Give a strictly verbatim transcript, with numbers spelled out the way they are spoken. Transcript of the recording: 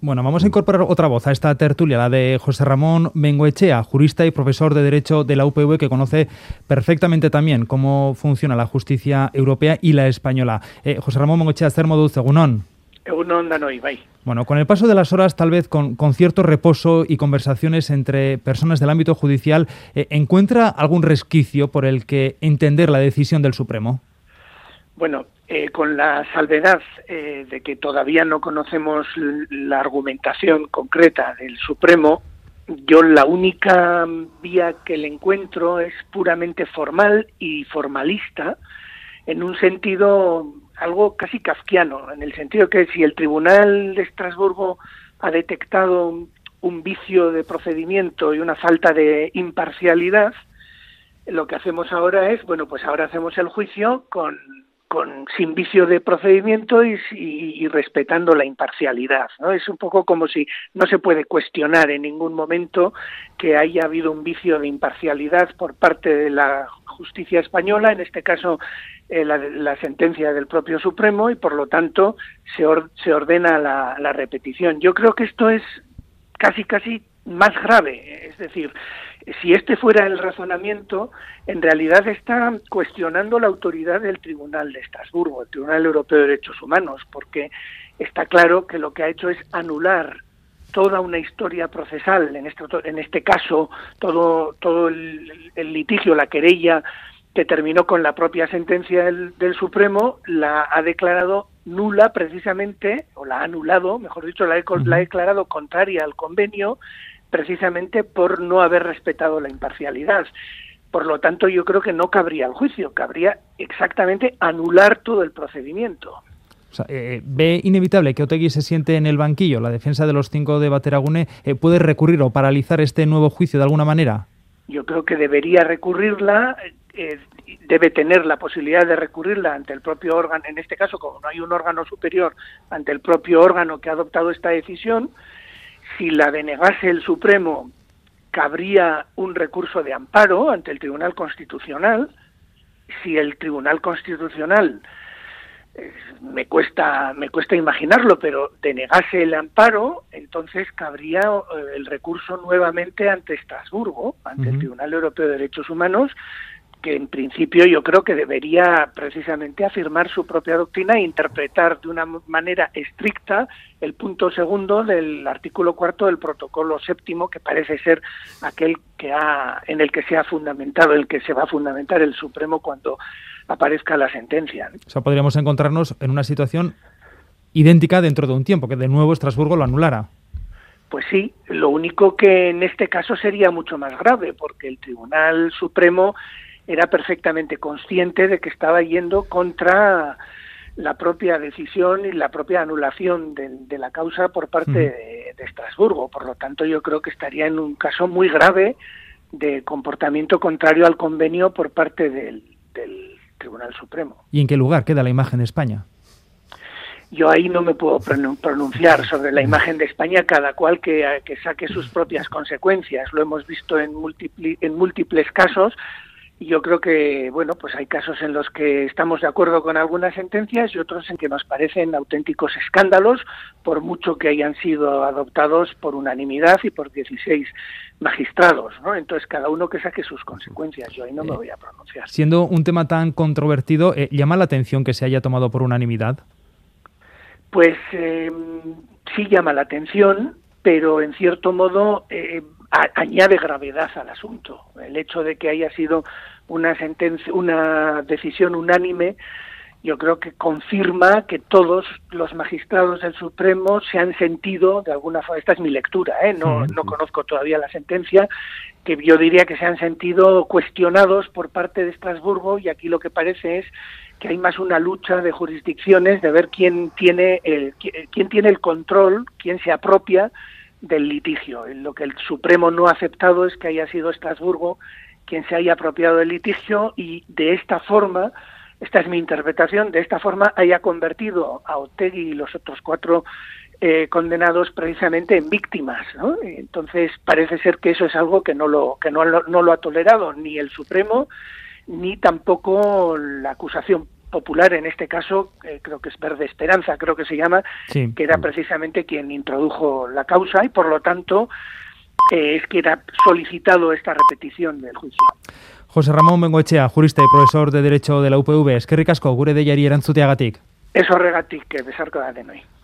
Bueno, vamos a incorporar otra voz a esta tertulia, la de José Ramón Bengoechea, jurista y profesor de Derecho de la U P V, que conoce perfectamente también cómo funciona la justicia europea y la española. Eh, José Ramón Bengoechea, zer moduz, egunon. Egunon danoi, bai. Bueno, con el paso de las horas, tal vez con, con cierto reposo y conversaciones entre personas del ámbito judicial, eh, ¿encuentra algún resquicio por el que entender la decisión del Supremo? Bueno, eh, con la salvedad eh, de que todavía no conocemos la argumentación concreta del Supremo, yo la única vía que le encuentro es puramente formal y formalista, en un sentido algo casi kafkiano, en el sentido que si el Tribunal de Estrasburgo ha detectado un, un vicio de procedimiento y una falta de imparcialidad, lo que hacemos ahora es, bueno, pues ahora hacemos el juicio con con sin vicio de procedimiento y, y, y respetando la imparcialidad, ¿no? Es un poco como si no se puede cuestionar en ningún momento que haya habido un vicio de imparcialidad por parte de la justicia española, en este caso eh, la, la sentencia del propio Supremo, y por lo tanto se, or, se ordena la, la repetición. Yo creo que esto es casi casi más grave, es decir, si este fuera el razonamiento, en realidad está cuestionando la autoridad del Tribunal de Estrasburgo, el Tribunal Europeo de Derechos Humanos, porque está claro que lo que ha hecho es anular toda una historia procesal, en este, en este caso todo, todo el, el litigio, la querella que terminó con la propia sentencia del, del Supremo, la ha declarado nula precisamente, o la ha anulado, mejor dicho, la, he, la ha declarado contraria al convenio, precisamente por no haber respetado la imparcialidad. Por lo tanto, yo creo que no cabría el juicio, cabría exactamente anular todo el procedimiento. O sea, eh, ¿ve inevitable que Otegi se siente en el banquillo? ¿La defensa de los cinco de Bateragune eh, puede recurrir o paralizar este nuevo juicio de alguna manera? Yo creo que debería recurrirla, eh, debe tener la posibilidad de recurrirla ante el propio órgano, en este caso, como no hay un órgano superior, ante el propio órgano que ha adoptado esta decisión. Si la denegase el Supremo, cabría un recurso de amparo ante el Tribunal Constitucional. Si el Tribunal Constitucional, eh, me cuesta me cuesta imaginarlo, pero denegase el amparo, entonces cabría eh, el recurso nuevamente ante Estrasburgo, ante uh-huh. el Tribunal Europeo de Derechos Humanos, que en principio yo creo que debería precisamente afirmar su propia doctrina e interpretar de una manera estricta el punto segundo del artículo cuarto del protocolo séptimo, que parece ser aquel que ha, en el que se ha fundamentado, el que se va a fundamentar el Supremo cuando aparezca la sentencia. O sea, podríamos encontrarnos en una situación idéntica dentro de un tiempo, que de nuevo Estrasburgo lo anulara. Pues sí, lo único que en este caso sería mucho más grave, porque el Tribunal Supremo era perfectamente consciente de que estaba yendo contra la propia decisión y la propia anulación de, de la causa por parte uh-huh. de, de Estrasburgo. Por lo tanto, yo creo que estaría en un caso muy grave de comportamiento contrario al convenio por parte del, del Tribunal Supremo. ¿Y en qué lugar queda la imagen de España? Yo ahí no me puedo pronunciar sobre la imagen de España, cada cual que, que saque sus propias consecuencias. Lo hemos visto en, múltipli, en múltiples casos. Y yo creo que, bueno, pues hay casos en los que estamos de acuerdo con algunas sentencias y otros en que nos parecen auténticos escándalos, por mucho que hayan sido adoptados por unanimidad y por dieciséis magistrados, ¿no? Entonces, cada uno que saque sus consecuencias. Yo ahí no me voy a pronunciar. Siendo un tema tan controvertido, eh, ¿llama la atención que se haya tomado por unanimidad? Pues eh, sí llama la atención, pero en cierto modo eh, a, añade gravedad al asunto. El hecho de que haya sido una sentencia, una decisión unánime, yo creo que confirma que todos los magistrados del Supremo se han sentido, de alguna forma, esta es mi lectura, ¿eh? no, no conozco todavía la sentencia, que yo diría que se han sentido cuestionados por parte de Estrasburgo, y aquí lo que parece es que hay más una lucha de jurisdicciones de ver quién tiene el, quién tiene el control, quién se apropia del litigio. Lo que el Supremo no ha aceptado es que haya sido Estrasburgo quien se haya apropiado del litigio, y de esta forma, esta es mi interpretación, de esta forma haya convertido a Otegi y los otros cuatro eh, condenados precisamente en víctimas, ¿no? Entonces parece ser que eso es algo que no lo que no lo, no lo ha tolerado ni el Supremo ni tampoco la acusación Popular, en este caso, eh, creo que es Verde Esperanza, creo que se llama, sí. que era precisamente quien introdujo la causa y, por lo tanto, eh, es que era solicitado esta repetición del juicio. José Ramón Bengoechea, jurista y profesor de Derecho de la U P V, eskerrik asko gure deiari erantzuteagatik. Ez horregatik, besarko da denoi.